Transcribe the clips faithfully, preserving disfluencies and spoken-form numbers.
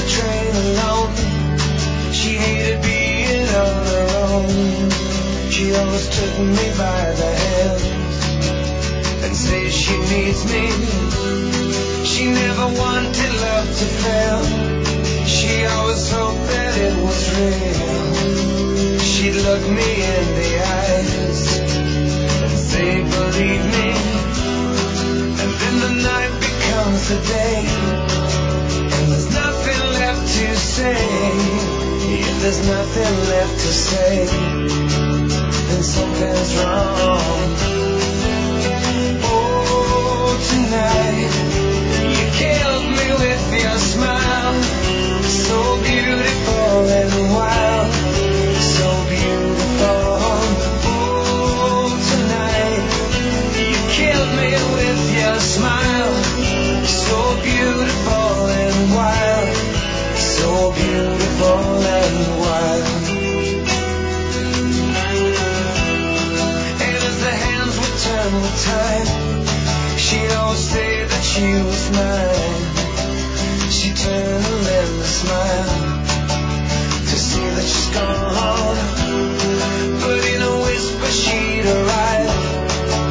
the train alone. She hated being on her own. She always took me by the hand and said she needs me. She never wanted love to fail. She always hoped that it was real. She'd look me in the eyes and say, believe me. And then the night becomes the day, and there's nothing left to say. If there's nothing left to say, then something's wrong. Oh, tonight you killed me with your smile, so beautiful and wild, so beautiful. Oh, tonight you killed me with your smile, so beautiful and wild, so beautiful and wild. And as the hands would turn with time, she'd always say that she was mine. She'd turn and lend a smile to see that she's gone. But in a whisper she'd arrive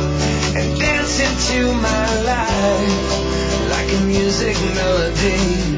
and dance into my life like a music melody.